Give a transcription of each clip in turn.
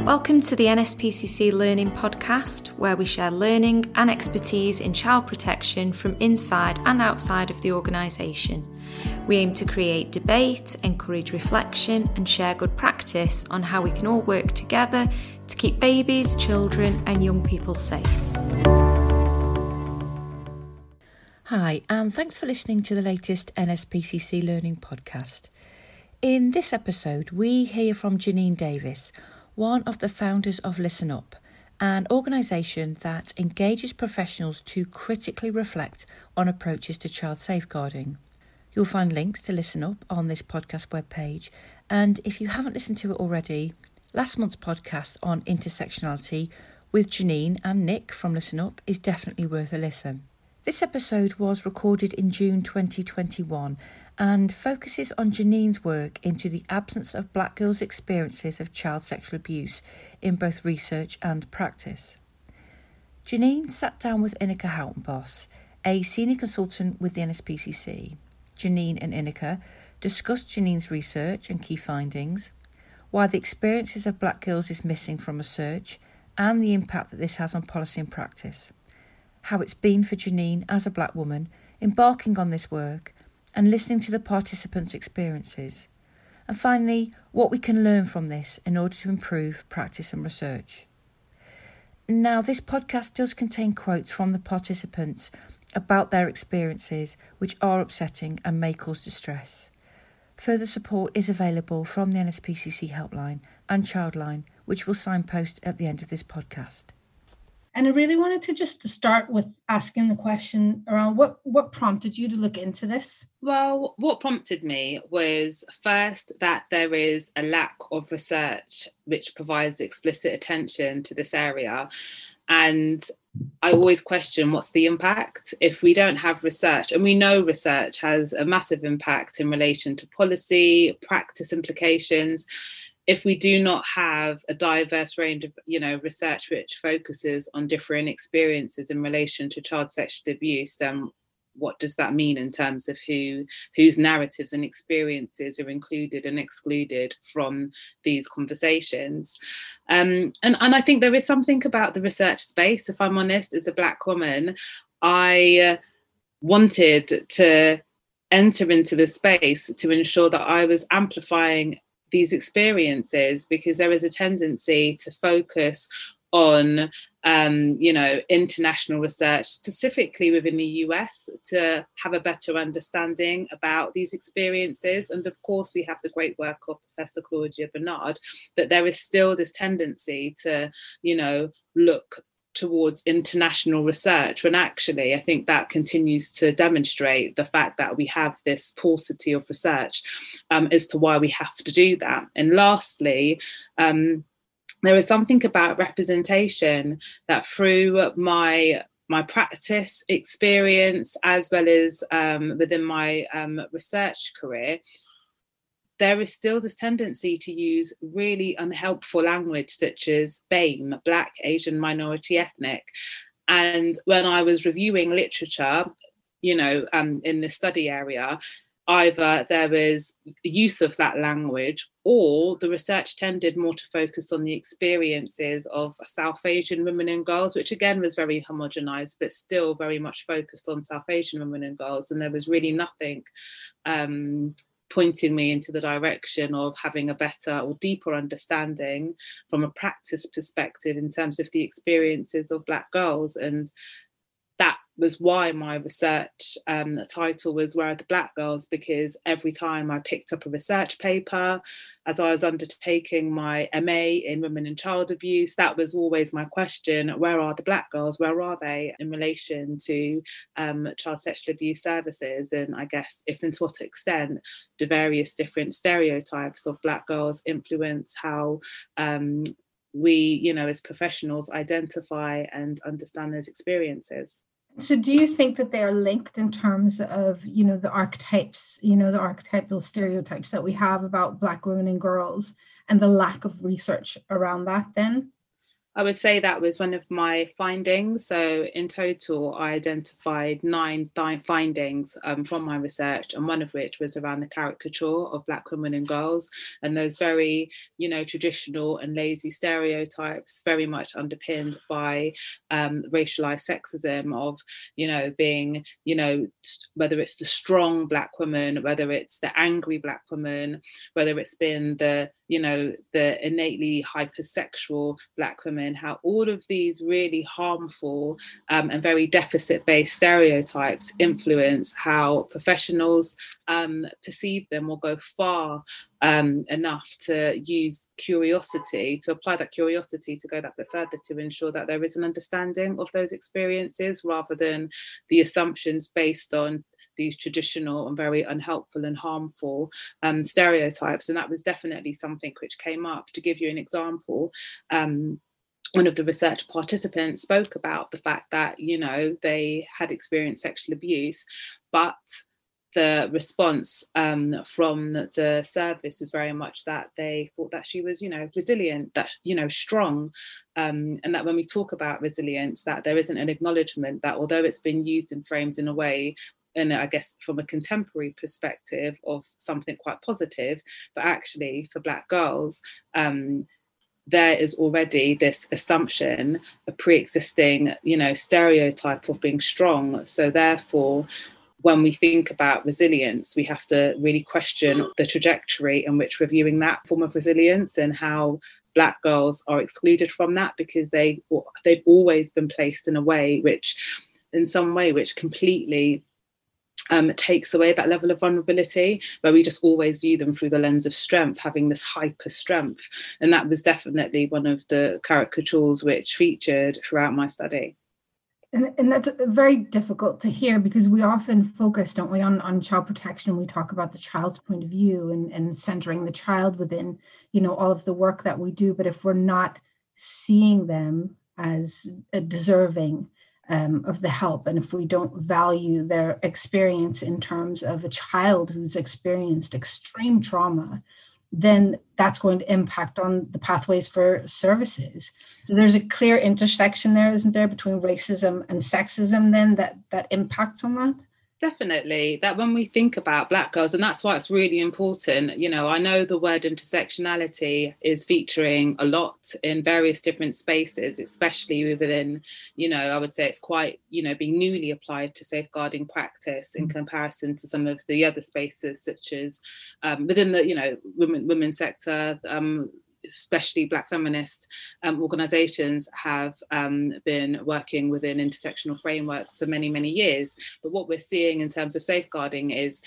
Welcome to the NSPCC Learning Podcast, where we share learning and expertise in child protection from inside and outside of the organisation. We aim to create debate, encourage reflection and share good practice on how we can all work together to keep babies, children and young people safe. Hi, and thanks for listening to the latest NSPCC Learning Podcast. In this episode, we hear from Janine Davis, one of the founders of Listen Up, an organisation that engages professionals to critically reflect on approaches to child safeguarding. You'll find links to Listen Up on this podcast webpage, and if you haven't listened to it already, last month's podcast on intersectionality with Janine and Nick from Listen Up is definitely worth a listen. This episode was recorded in June 2021 and focuses on Janine's work into the absence of black girls' experiences of child sexual abuse in both research and practice. Janine sat down with Inika Houtenbos, a senior consultant with the NSPCC. Janine and Inika discussed Janine's research and key findings, why the experiences of black girls is missing from research, and the impact that this has on policy and practice. How it's been for Janine as a black woman embarking on this work and listening to the participants' experiences. And finally, what we can learn from this in order to improve practice and research. Now, this podcast does contain quotes from the participants about their experiences, which are upsetting and may cause distress. Further support is available from the NSPCC helpline and Childline, which we'll signpost at the end of this podcast. And I really wanted to start with asking the question around what prompted you to look into this? Well, what prompted me was first that there is a lack of research which provides explicit attention to this area. And I always question what's the impact if we don't have research. And we know research has a massive impact in relation to policy, practice implications. If we do not have a diverse range of, research which focuses on different experiences in relation to child sexual abuse, then what does that mean in terms of whose narratives and experiences are included and excluded from these conversations? And I think there is something about the research space. If I'm honest, as a black woman, I wanted to enter into the space to ensure that I was amplifying these experiences, because there is a tendency to focus on, international research, specifically within the US, to have a better understanding about these experiences. And of course, we have the great work of Professor Claudia Bernard, but there is still this tendency to, look towards international research, when actually I think that continues to demonstrate the fact that we have this paucity of research as to why we have to do that. And lastly, there is something about representation that through my practice experience, as well as within my research career, there is still this tendency to use really unhelpful language such as BAME, Black, Asian, Minority, Ethnic. And when I was reviewing literature, in the study area, either there was use of that language or the research tended more to focus on the experiences of South Asian women and girls, which again was very homogenized, but still very much focused on South Asian women and girls. And there was really nothing pointing me into the direction of having a better or deeper understanding from a practice perspective in terms of the experiences of Black girls. And that was why my research title was Where Are the Black Girls? Because every time I picked up a research paper, as I was undertaking my MA in women and child abuse, that was always my question: where are the Black girls? Where are they in relation to child sexual abuse services? And I guess if and to what extent do various different stereotypes of Black girls influence how we, as professionals, identify and understand those experiences? So do you think that they are linked in terms of, the archetypes, the archetypal stereotypes that we have about Black women and girls and the lack of research around that then? I would say that was one of my findings. So in total, I identified 9 findings from my research, and one of which was around the caricature of Black women and girls, and those very, traditional and lazy stereotypes, very much underpinned by racialized sexism of, being, whether it's the strong Black woman, whether it's the angry Black woman, whether it's been the innately hypersexual Black women, how all of these really harmful and very deficit-based stereotypes influence how professionals perceive them or go far enough to use curiosity, to apply that curiosity to go that bit further to ensure that there is an understanding of those experiences rather than the assumptions based on these traditional and very unhelpful and harmful stereotypes. And that was definitely something which came up. To give you an example, one of the research participants spoke about the fact that, they had experienced sexual abuse, but the response from the service was very much that they thought that she was, resilient, that, strong. And that when we talk about resilience, that there isn't an acknowledgement that although it's been used and framed in a way, and I guess from a contemporary perspective, of something quite positive, but actually for Black girls, there is already this assumption, a pre-existing, stereotype of being strong. So therefore, when we think about resilience, we have to really question the trajectory in which we're viewing that form of resilience and how Black girls are excluded from that, because they've always been placed in a way which completely takes away that level of vulnerability, where we just always view them through the lens of strength, having this hyper strength. And that was definitely one of the caricatures which featured throughout my study. And that's very difficult to hear, because we often focus, don't we, on child protection. We talk about the child's point of view and centering the child within, all of the work that we do. But if we're not seeing them as deserving of the help, and if we don't value their experience in terms of a child who's experienced extreme trauma, then that's going to impact on the pathways for services. So there's a clear intersection there, isn't there, between racism and sexism then that impacts on that? Definitely, that when we think about Black girls, and that's why it's really important, I know the word intersectionality is featuring a lot in various different spaces, especially within, I would say it's quite, being newly applied to safeguarding practice in comparison to some of the other spaces, such as within the, women's sector, especially Black feminist organisations have been working within intersectional frameworks for many, many years. But what we're seeing in terms of safeguarding is,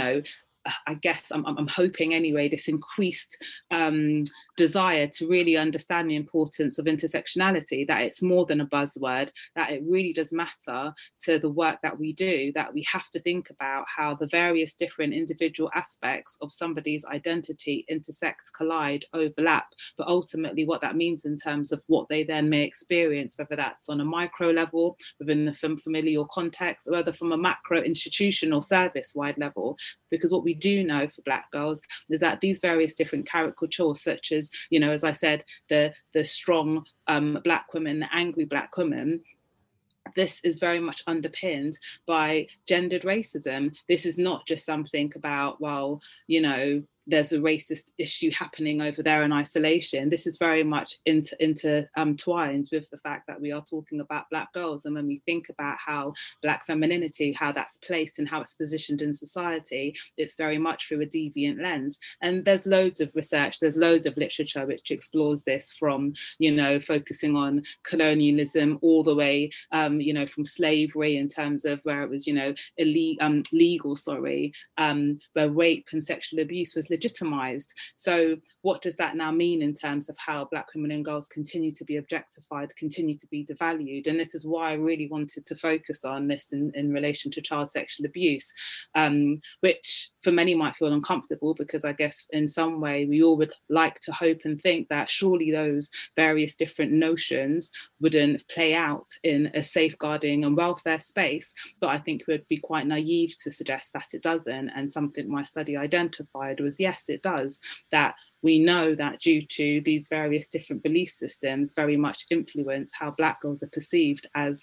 I guess I'm hoping anyway, this increased desire to really understand the importance of intersectionality, that it's more than a buzzword, that it really does matter to the work that we do, that we have to think about how the various different individual aspects of somebody's identity intersect, collide, overlap, but ultimately what that means in terms of what they then may experience, whether that's on a micro level within the familial context, or whether from a macro institutional service-wide level. Because what we do know for Black girls is that these various different caricatures, such as, as I said, the strong Black women, the angry Black women, this is very much underpinned by gendered racism. This is not just something about, well, there's a racist issue happening over there in isolation. This is very much intertwined with the fact that we are talking about Black girls. And when we think about how Black femininity, how that's placed and how it's positioned in society, it's very much through a deviant lens. And there's loads of research, there's loads of literature which explores this, from, focusing on colonialism all the way, from slavery, in terms of where it was, legal, where rape and sexual abuse was legitimized. So what does that now mean in terms of how Black women and girls continue to be objectified, continue to be devalued? And this is why I really wanted to focus on this in relation to child sexual abuse, which for many might feel uncomfortable, because I guess in some way we all would like to hope and think that surely those various different notions wouldn't play out in a safeguarding and welfare space. But I think it would be quite naive to suggest that it doesn't. And something my study identified was, yes, it does. That we know that due to these various different belief systems very much influence how Black girls are perceived as,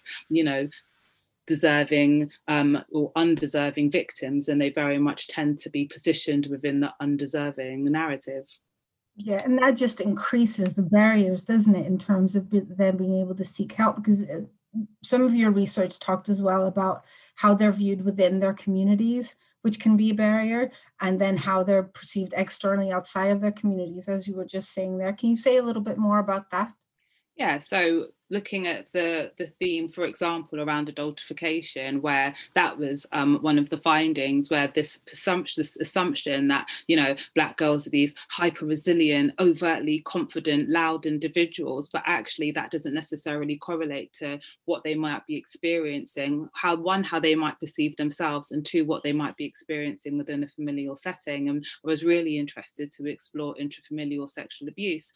deserving or undeserving victims, and they very much tend to be positioned within the undeserving narrative. Yeah, and that just increases the barriers, doesn't it, in terms of them being able to seek help? Because some of your research talked as well about how they're viewed within their communities, which can be a barrier, and then how they're perceived externally outside of their communities, as you were just saying there. Can you say a little bit more about that? Yeah, so looking at the theme, for example, around adultification, where that was one of the findings, where this assumption that, Black girls are these hyper-resilient, overtly confident, loud individuals, but actually that doesn't necessarily correlate to what they might be experiencing, how they might perceive themselves, and two, what they might be experiencing within a familial setting. And I was really interested to explore intrafamilial sexual abuse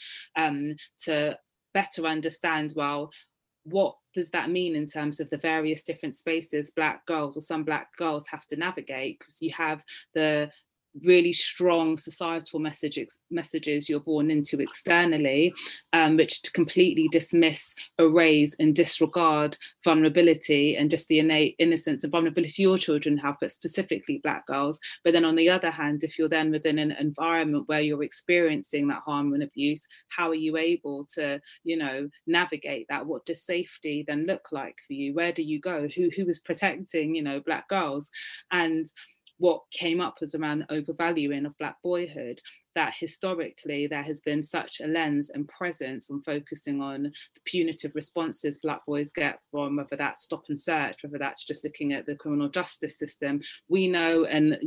to better understand, well, what does that mean in terms of the various different spaces Black girls, or some Black girls, have to navigate? Because you have the really strong societal messages you're born into externally, which completely dismiss, erase and disregard vulnerability and just the innate innocence and vulnerability your children have, but specifically Black girls. But then on the other hand, if you're then within an environment where you're experiencing that harm and abuse, how are you able to, navigate that? What does safety then look like for you? Where do you go? Who is protecting, Black girls? And what came up was around the overvaluing of Black boyhood, that historically there has been such a lens and presence on focusing on the punitive responses Black boys get from, whether that's stop and search, whether that's just looking at the criminal justice system. We know, and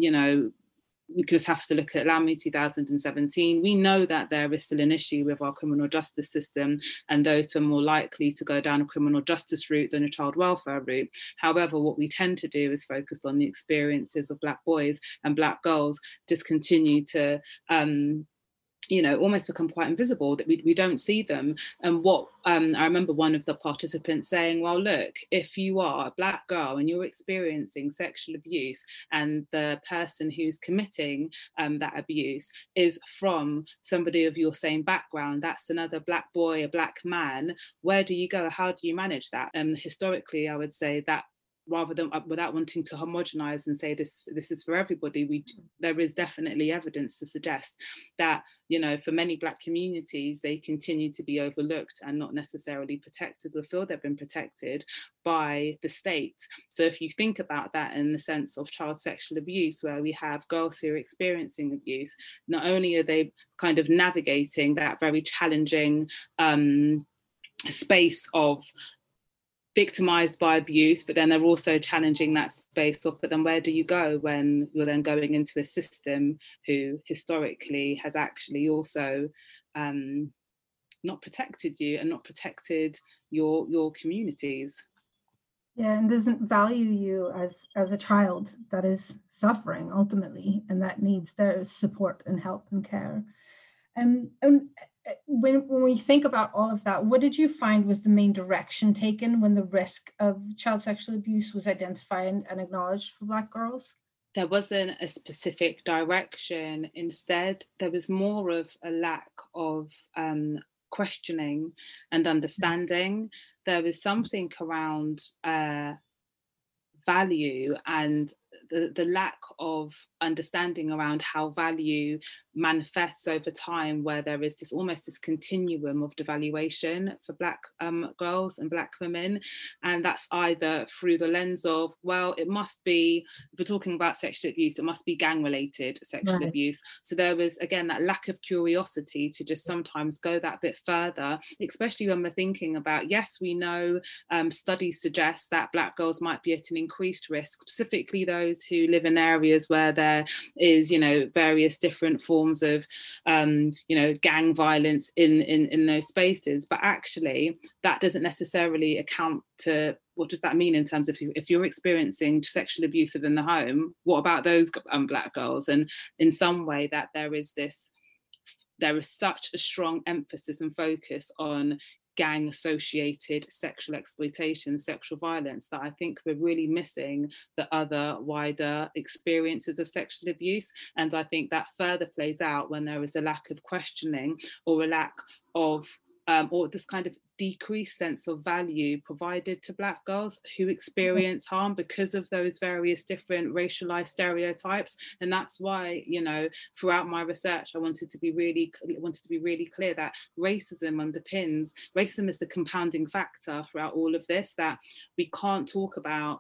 we just have to look at Lammy 2017. We know that there is still an issue with our criminal justice system, and those who are more likely to go down a criminal justice route than a child welfare route. However, what we tend to do is focus on the experiences of Black boys, and Black girls just continue to almost become quite invisible, that we don't see them. And what I remember one of the participants saying, well, look, if you are a Black girl and you're experiencing sexual abuse, and the person who's committing that abuse is from somebody of your same background, that's another Black boy, a Black man, where do you go? How do you manage that? And historically, I would say that, rather than, without wanting to homogenize and say this is for everybody, there is definitely evidence to suggest that, for many Black communities, they continue to be overlooked and not necessarily protected, or feel they've been protected by the state. So if you think about that in the sense of child sexual abuse, where we have girls who are experiencing abuse, not only are they kind of navigating that very challenging space of victimized by abuse, but then they're also challenging that space of, but then where do you go when you're then going into a system who historically has actually also not protected you and not protected your communities? Yeah, and doesn't value you as a child that is suffering ultimately, and that needs their support and help and care. And when we think about all of that, what did you find was the main direction taken when the risk of child sexual abuse was identified and acknowledged for Black girls? There wasn't a specific direction. Instead, there was more of a lack of questioning and understanding. There was something around value and the lack of understanding around how value manifests over time, where there is this continuum of devaluation for Black girls and Black women. And that's either through the lens of, well, it must be, if we're talking about sexual abuse, it must be gang-related sexual abuse. So there was, again, that lack of curiosity to just sometimes go that bit further, especially when we're thinking about, yes, we know studies suggest that Black girls might be at an increased risk, specifically those those who live in areas where there is, various different forms of, gang violence in those spaces. But actually, that doesn't necessarily account to what does that mean in terms of if you're experiencing sexual abuse within the home, what about those Black girls? And in some way that there is such a strong emphasis and focus on gang associated sexual exploitation, sexual violence, that I think we're really missing the other wider experiences of sexual abuse. And I think that further plays out when there is a lack of questioning or a lack of or this kind of decreased sense of value provided to Black girls who experience harm because of those various different racialized stereotypes. And that's why, throughout my research, I wanted to be really clear that racism is the compounding factor throughout all of this, that we can't talk about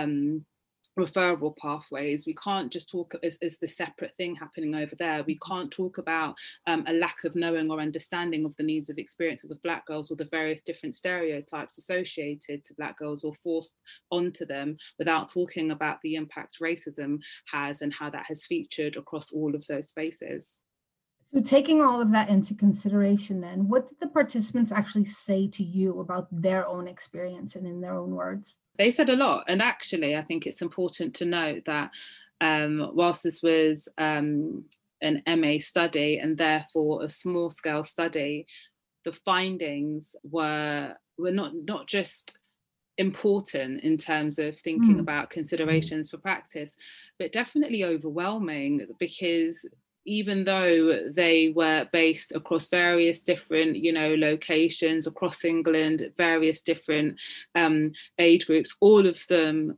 referral pathways. We can't just talk as the separate thing happening over there. We can't talk about a lack of knowing or understanding of the needs of experiences of Black girls or the various different stereotypes associated to Black girls or forced onto them without talking about the impact racism has and how that has featured across all of those spaces. So taking all of that into consideration then, what did the participants actually say to you about their own experience and in their own words? They said a lot. And actually, I think it's important to note that whilst this was an MA study and therefore a small scale study, the findings were not just important in terms of thinking about considerations for practice, but definitely overwhelming, because even though they were based across various different, locations across England, various different age groups, all of them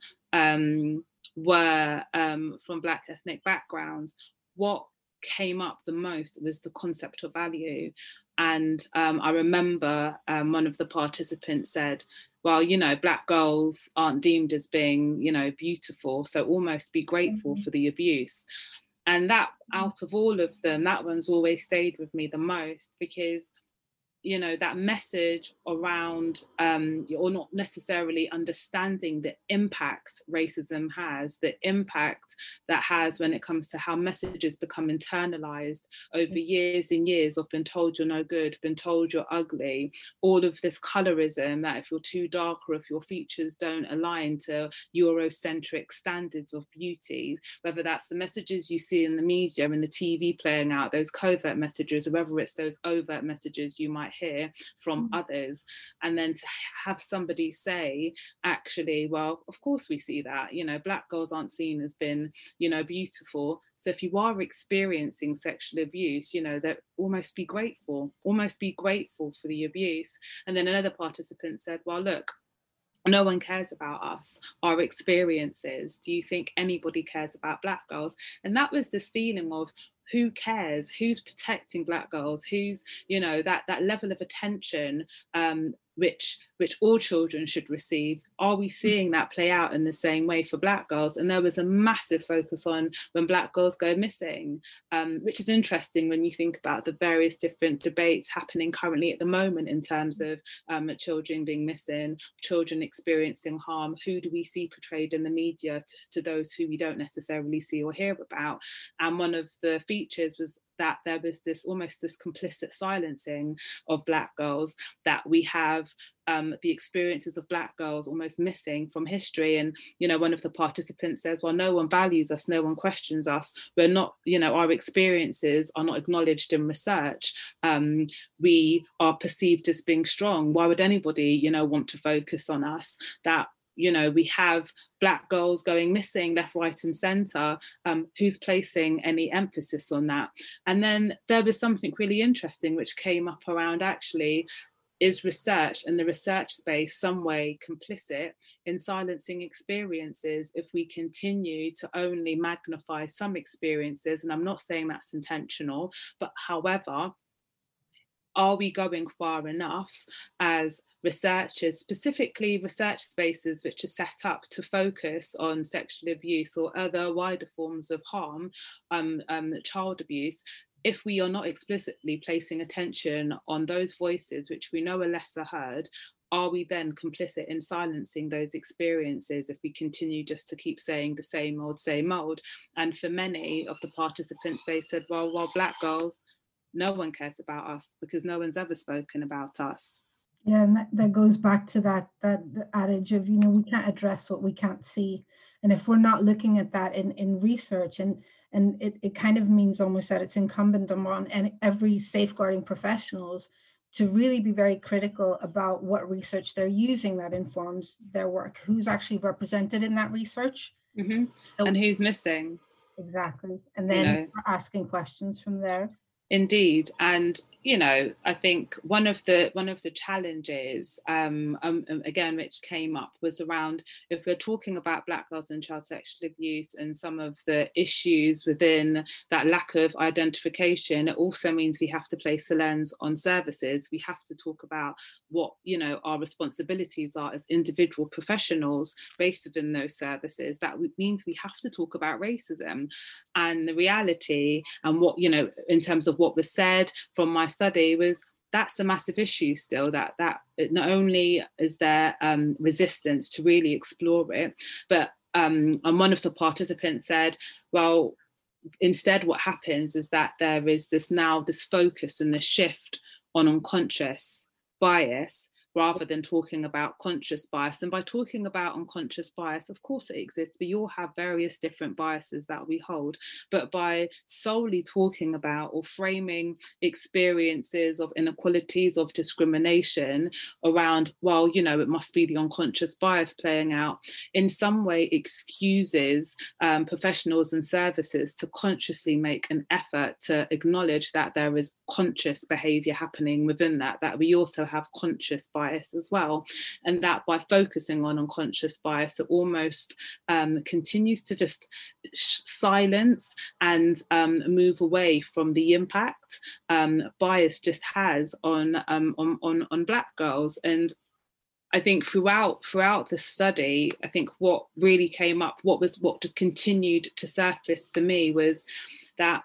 were from Black ethnic backgrounds, what came up the most was the concept of value. And I remember one of the participants said, well, Black girls aren't deemed as being, beautiful, so almost be grateful for the abuse. And that, out of all of them, that one's always stayed with me the most, because that message around or not necessarily understanding the impact racism has, the impact that has when it comes to how messages become internalized over years and years of been told you're no good, been told you're ugly, all of this colorism, that if you're too dark or if your features don't align to Eurocentric standards of beauty, whether that's the messages you see in the media and the TV playing out, those covert messages, or whether it's those overt messages you might hear from others, and then to have somebody say, actually, well, of course we see that, Black girls aren't seen as being, beautiful, so if you are experiencing sexual abuse, that almost be grateful for the abuse. And then another participant said, well, look, no one cares about us, our experiences. Do you think anybody cares about Black girls? And that was this feeling of, who cares? Who's protecting Black girls? Who's, that level of attention which all children should receive. Are we seeing that play out in the same way for Black girls? And there was a massive focus on when Black girls go missing, which is interesting when you think about the various different debates happening currently at the moment in terms of children being missing, children experiencing harm. Who do we see portrayed in the media to those who we don't necessarily see or hear about? And one of the features was that there was this complicit silencing of Black girls, that we have the experiences of Black girls almost missing from history. And, one of the participants says, well, no one values us, no one questions us. We're not, our experiences are not acknowledged in research. We are perceived as being strong. Why would anybody, want to focus on us? That we have Black girls going missing left, right and centre. Who's placing any emphasis on that? And then there was something really interesting which came up around, actually, is research and the research space some way complicit in silencing experiences if we continue to only magnify some experiences? And I'm not saying that's intentional, but however, are we going far enough as researchers, specifically research spaces which are set up to focus on sexual abuse or other wider forms of harm, child abuse, if we are not explicitly placing attention on those voices which we know are lesser heard? are we then complicit in silencing those experiences if we continue just to keep saying the same old? And for many of the participants, they said, well, Black girls, no one cares about us because no one's ever spoken about us. Yeah, and that goes back to that the adage of, we can't address what we can't see. And if we're not looking at that in research, and it kind of means almost that it's incumbent on every safeguarding professionals to really be very critical about what research they're using that informs their work, who's actually represented in that research. Mm-hmm. So, and who's missing. Exactly. And then asking questions from there. Indeed. And I think one of the challenges, again, which came up, was around, if we're talking about Black girls and child sexual abuse and some of the issues within that lack of identification, it also means we have to place a lens on services. We have to talk about what, our responsibilities are as individual professionals based within those services. That means we have to talk about racism and the reality, and what, in terms of what was said from my study, was that's a massive issue still, that not only is there resistance to really explore it, but and one of the participants said, well, instead what happens is that there is this focus and this shift on unconscious bias rather than talking about conscious bias. And by talking about unconscious bias, of course it exists. We all have various different biases that we hold. But by solely talking about or framing experiences of inequalities, of discrimination around, well, it must be the unconscious bias playing out, in some way excuses professionals and services to consciously make an effort to acknowledge that there is conscious behaviour happening within that we also have conscious bias as well, and that by focusing on unconscious bias, it almost continues to just silence and move away from the impact bias just has on Black girls. And I think throughout the study, I think what really came up, what just continued to surface for me, was that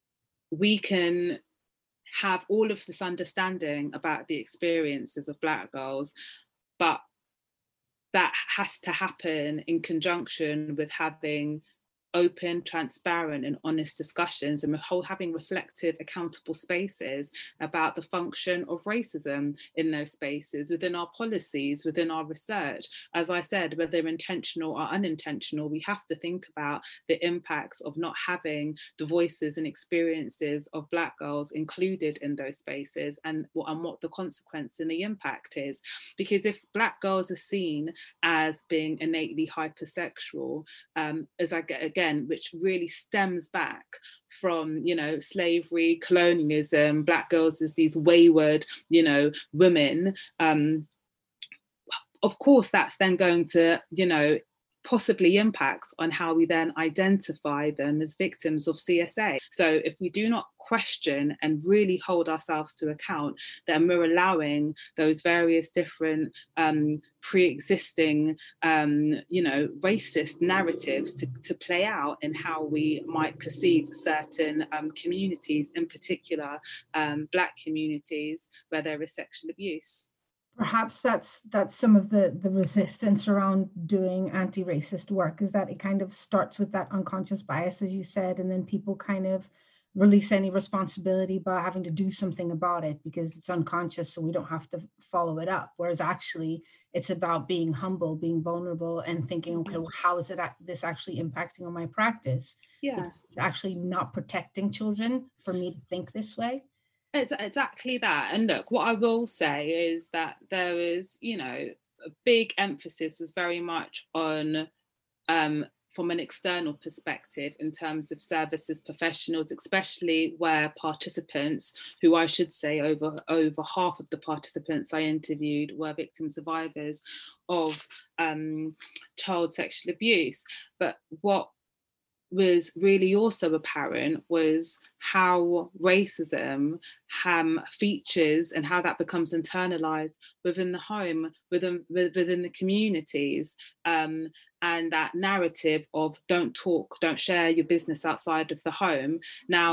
we can have all of this understanding about the experiences of Black girls, but that has to happen in conjunction with having open, transparent and honest discussions, and having reflective, accountable spaces about the function of racism in those spaces, within our policies, within our research. As I said, whether intentional or unintentional, we have to think about the impacts of not having the voices and experiences of Black girls included in those spaces, and what the consequence and the impact is. Because if Black girls are seen as being innately hypersexual, which really stems back from, slavery, colonialism, Black girls as these wayward, women, of course, that's then going to, possibly impact on how we then identify them as victims of CSA. So if we do not question and really hold ourselves to account, then we're allowing those various different pre-existing, racist narratives to play out in how we might perceive certain communities, in particular Black communities, where there is sexual abuse. Perhaps that's some of the resistance around doing anti-racist work, is that it kind of starts with that unconscious bias, as you said, and then people kind of release any responsibility by having to do something about it because it's unconscious, so we don't have to follow it up. Whereas actually it's about being humble, being vulnerable, and thinking, okay, well, how is this actually impacting on my practice? Yeah, it's actually not protecting children for me to think this way. It's exactly that. And look, what I will say is that there is, a big emphasis is very much on, from an external perspective, in terms of services professionals, especially where participants, who I should say over half of the participants I interviewed were victim survivors of child sexual abuse. But what was really also apparent was how racism features and how that becomes internalized within the home, within the communities, and that narrative of don't talk, don't share your business outside of the home. Now,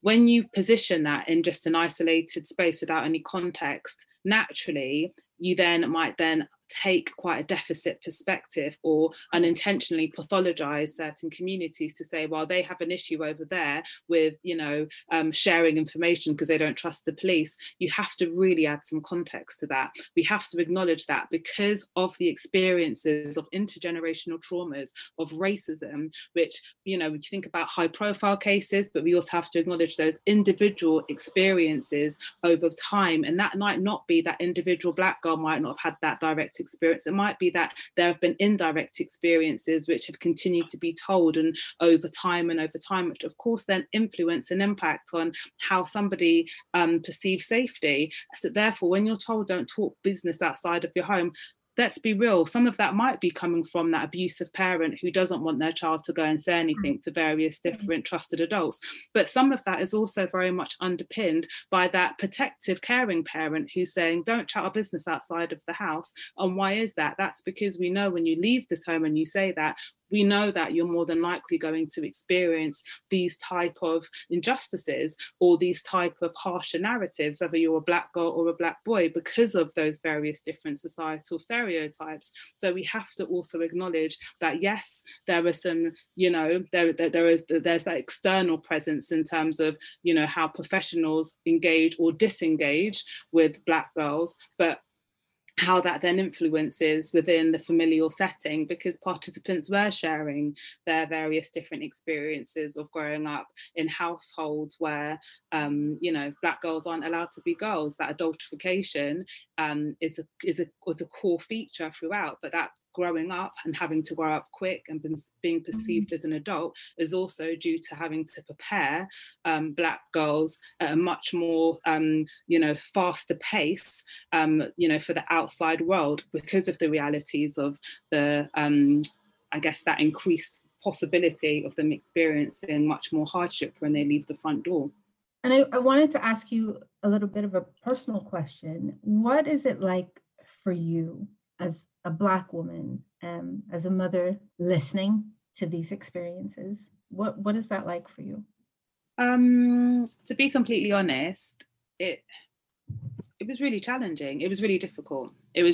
when you position that in just an isolated space without any context, naturally, you might take quite a deficit perspective or unintentionally pathologize certain communities to say, well, they have an issue over there with, sharing information because they don't trust the police. You have to really add some context to that. We have to acknowledge that because of the experiences of intergenerational traumas, of racism, which, we think about high profile cases, but we also have to acknowledge those individual experiences over time. And that might not be that individual Black girl might not have had that direct experience. It might be that there have been indirect experiences which have continued to be told and over time, which of course then influence and impact on how somebody perceives safety. So therefore, when you're told don't talk business outside of your home, let's be real, some of that might be coming from that abusive parent who doesn't want their child to go and say anything to various different trusted adults. But some of that is also very much underpinned by that protective, caring parent who's saying, don't chat our business outside of the house. And why is that? That's because we know when you leave this home and you say that, we know that you're more than likely going to experience these type of injustices or these type of harsher narratives, whether you're a Black girl or a Black boy, because of those various different societal stereotypes. So we have to also acknowledge that, yes, there are some, there's that external presence in terms of, how professionals engage or disengage with Black girls, but how that then influences within the familial setting, because participants were sharing their various different experiences of growing up in households where, Black girls aren't allowed to be girls. That adultification is a core feature throughout, but that growing up and having to grow up quick and being perceived as an adult is also due to having to prepare Black girls at a much more, faster pace, for the outside world because of the realities of the, that increased possibility of them experiencing much more hardship when they leave the front door. And I wanted to ask you a little bit of a personal question. What is it like for you as a Black woman, as a mother listening to these experiences? What is that like for you? To be completely honest, it was really challenging. It was really difficult.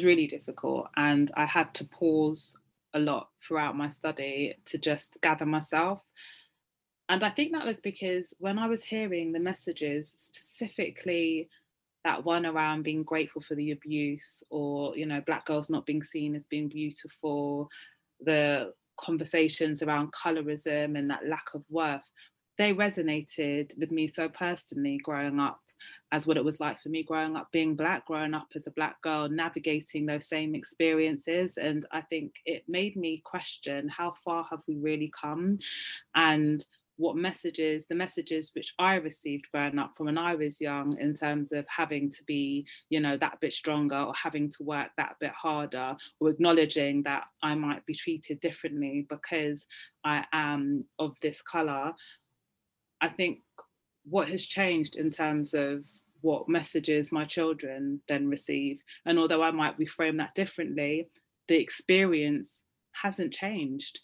And I had to pause a lot throughout my study to just gather myself. And I think that was because when I was hearing the messages, specifically that one around being grateful for the abuse, or, Black girls not being seen as being beautiful, the conversations around colorism and that lack of worth, they resonated with me so personally growing up, as what it was like for me growing up being Black, growing up as a Black girl, navigating those same experiences. And I think it made me question, how far have we really come? And what the messages which I received growing up from when I was young, in terms of having to be, that bit stronger, or having to work that bit harder, or acknowledging that I might be treated differently because I am of this colour. I think what has changed in terms of what messages my children then receive, and although I might reframe that differently, the experience hasn't changed.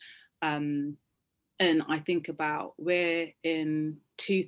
And I think about, we're in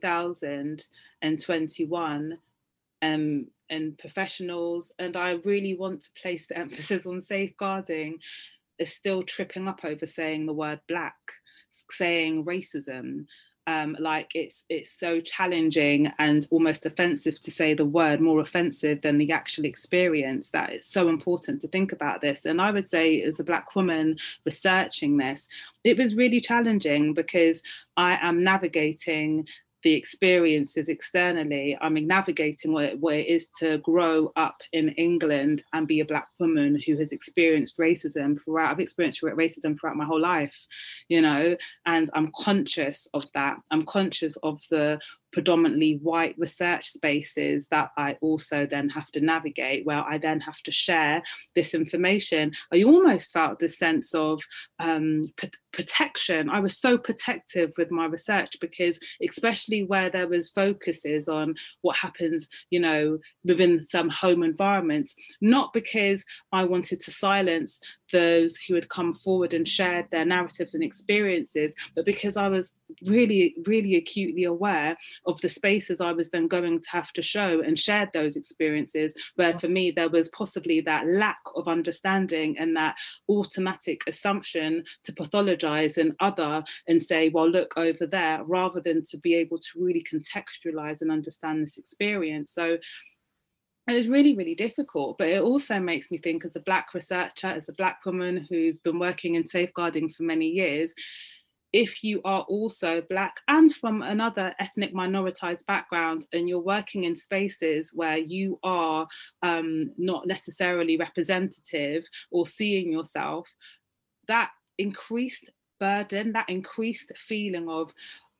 2021, and professionals, and I really want to place the emphasis on safeguarding, is still tripping up over saying the word Black, saying racism. Like it's so challenging and almost offensive to say the word, more offensive than the actual experience, that it's so important to think about this. And I would say, as a Black woman researching this, it was really challenging because I am navigating the experiences externally. I'm navigating what it is to grow up in England and be a Black woman who has experienced racism throughout. I've experienced racism throughout my whole life, and I'm conscious of that. I'm conscious of the predominantly white research spaces that I also then have to navigate, where I then have to share this information. I almost felt this sense of protection. I was so protective with my research, because especially where there was focuses on what happens, within some home environments, not because I wanted to silence those who had come forward and shared their narratives and experiences, but because I was really, really acutely aware of the spaces I was then going to have to show and shared those experiences, where for me there was possibly that lack of understanding and that automatic assumption to pathologize and other and say, well, look over there, rather than to be able to really contextualize and understand this experience. So it was really, really difficult, but it also makes me think, as a Black researcher, as a Black woman who's been working in safeguarding for many years, if you are also Black and from another ethnic minoritized background, and you're working in spaces where you are not necessarily representative or seeing yourself, that increased burden, that increased feeling of,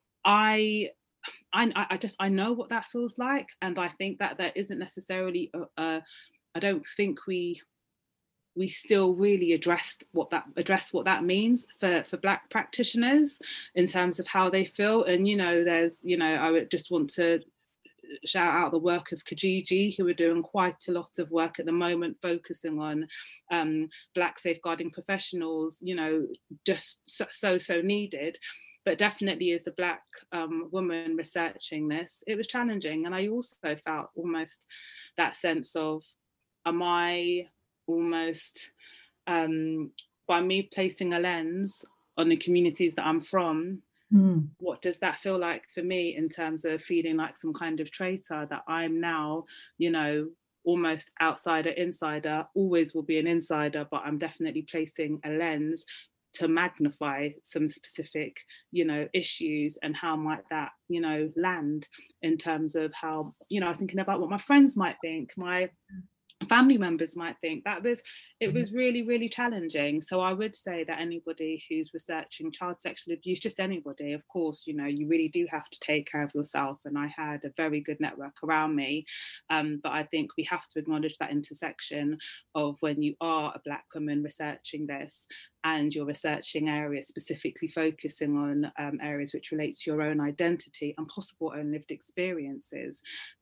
I know what that feels like, and I think that there isn't necessarily I don't think we still really address what that means for Black practitioners in terms of how they feel. And I would just want to shout out the work of Kijiji, who are doing quite a lot of work at the moment focusing on Black safeguarding professionals, just so needed. But definitely as a Black woman researching this, it was challenging. And I also felt almost that sense of, am I almost, by me placing a lens on the communities that I'm from, what does that feel like for me in terms of feeling like some kind of traitor, that I'm now, almost outsider, insider, always will be an insider, but I'm definitely placing a lens to magnify some specific, issues, and how might that, land in terms of how, I was thinking about what my friends might think, my family members might think. It was really, really challenging. So I would say that anybody who's researching child sexual abuse, just anybody, of course, you really do have to take care of yourself. And I had a very good network around me. But I think we have to acknowledge that intersection of when you are a Black woman researching this, and you're researching areas specifically focusing on areas which relate to your own identity and possible own lived experiences,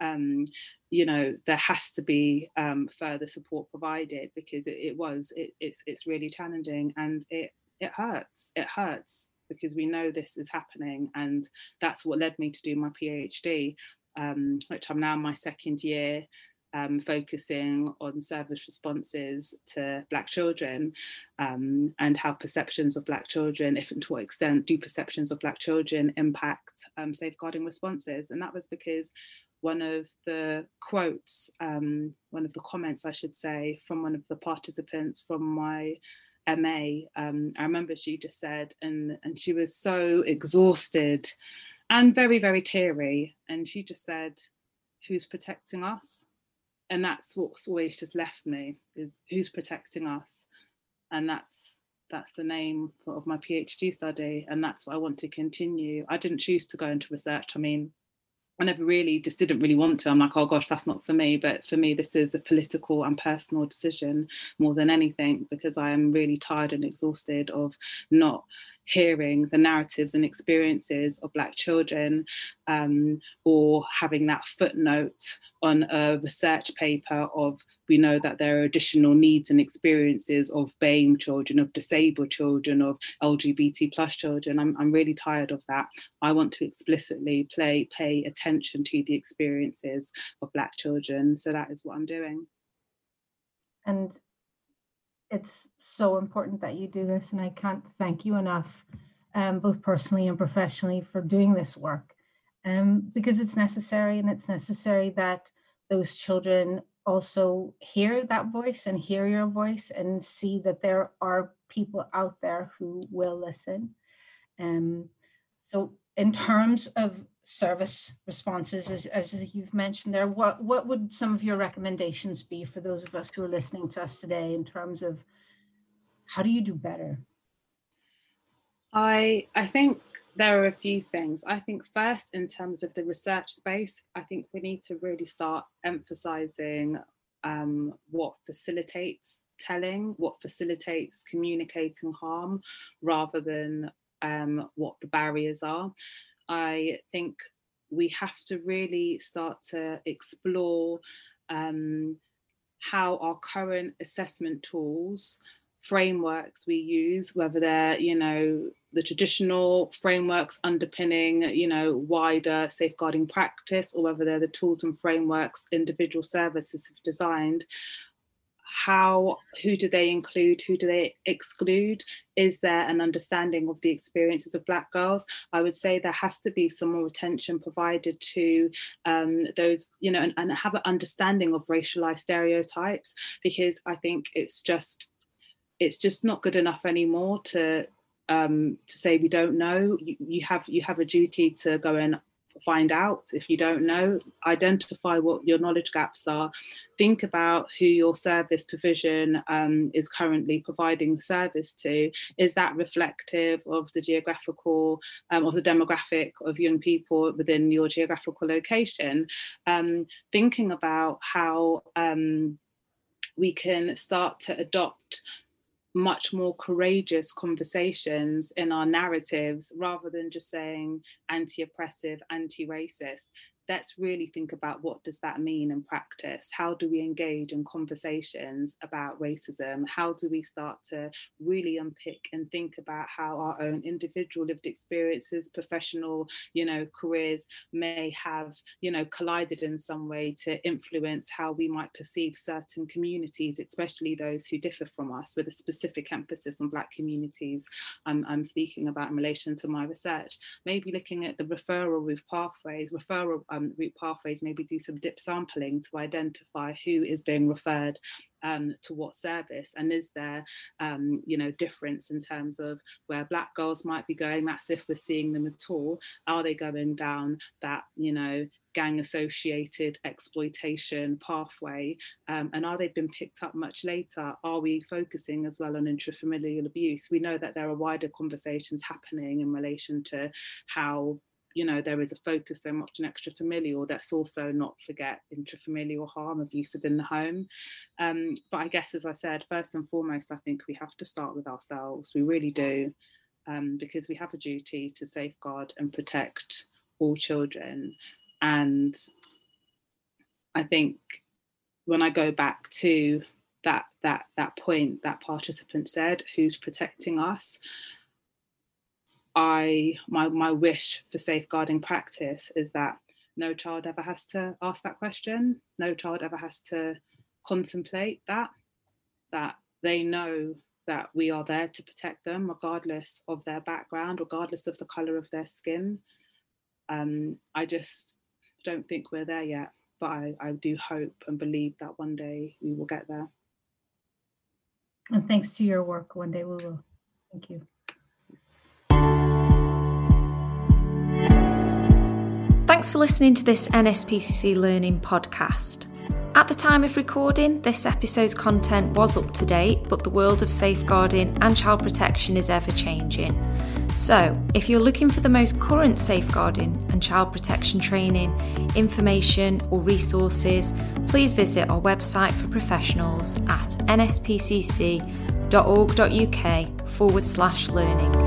there has to be further support provided, because it's really challenging, and it hurts because we know this is happening. And that's what led me to do my PhD, which I'm now in my second year, focusing on service responses to Black children, and how perceptions of Black children, if and to what extent do perceptions of Black children impact safeguarding responses. And that was because one of the quotes, one of the comments, I should say, from one of the participants from my MA, I remember she just said, and she was so exhausted and very, very teary, and she just said, "Who's protecting us?" And that's what's always just left me, is who's protecting us. And that's the name of my PhD study, and that's what I want to continue. I didn't choose to go into research. I mean, I never really, just didn't really want to. I'm like, oh gosh, that's not for me. But for me, this is a political and personal decision more than anything, because I am really tired and exhausted of not hearing the narratives and experiences of Black children, or having that footnote on a research paper of, we know that there are additional needs and experiences of BAME children, of disabled children, of LGBT plus children. I'm really tired of that. I want to explicitly pay attention to the experiences of Black children. So that is what I'm doing. And it's so important that you do this, and I can't thank you enough, both personally and professionally, for doing this work, because it's necessary, and it's necessary that those children also hear that voice and hear your voice and see that there are people out there who will listen. So in terms of service responses, as you've mentioned there, what would some of your recommendations be for those of us who are listening to us today in terms of how do you do better? I think there are a few things. I think first, in terms of the research space, I think we need to really start emphasizing what facilitates telling, what facilitates communicating harm, rather than what the barriers are. I think we have to really start to explore how our current assessment tools frameworks we use, whether they're, the traditional frameworks underpinning, wider safeguarding practice, or whether they're the tools and frameworks individual services have designed. Who do they include? Who do they exclude? Is there an understanding of the experiences of Black girls? I would say there has to be some more attention provided to those, and have an understanding of racialized stereotypes, because I think it's just not good enough anymore to say we don't know. You have a duty to go and find out. If you don't know, identify what your knowledge gaps are. Think about who your service provision is currently providing the service to. Is that reflective of the geographical of the demographic of young people within your geographical location? Thinking about how we can start to adopt much more courageous conversations in our narratives, rather than just saying anti-oppressive, anti-racist. Let's really think about, what does that mean in practice? How do we engage in conversations about racism? How do we start to really unpick and think about how our own individual lived experiences, professional, careers may have, collided in some way to influence how we might perceive certain communities, especially those who differ from us, with a specific emphasis on Black communities I'm speaking about in relation to my research. Maybe looking at the referral route pathways, maybe do some dip sampling to identify who is being referred to what service, and is there difference in terms of where Black girls might be going. That's if we're seeing them at all. Are they going down that gang associated exploitation pathway, and are they been picked up much later? Are we focusing as well on intrafamilial abuse? We know that there are wider conversations happening in relation to how there is a focus so much on extrafamilial. Let's also not forget intrafamilial harm, abuse within the home. But I guess, as I said, first and foremost, I think we have to start with ourselves. We really do, because we have a duty to safeguard and protect all children. And I think when I go back to that point that participant said, who's protecting us? My wish for safeguarding practice is that no child ever has to ask that question. No child ever has to contemplate that they know that we are there to protect them, regardless of their background, regardless of the colour of their skin. I just don't think we're there yet, but I do hope and believe that one day we will get there. And thanks to your work, one day we will. Thank you. Thanks for listening to this NSPCC Learning podcast. At the time of recording, this episode's content was up to date, but the world of safeguarding and child protection is ever changing. So, if you're looking for the most current safeguarding and child protection training, information or resources, please visit our website for professionals at nspcc.org.uk/learning.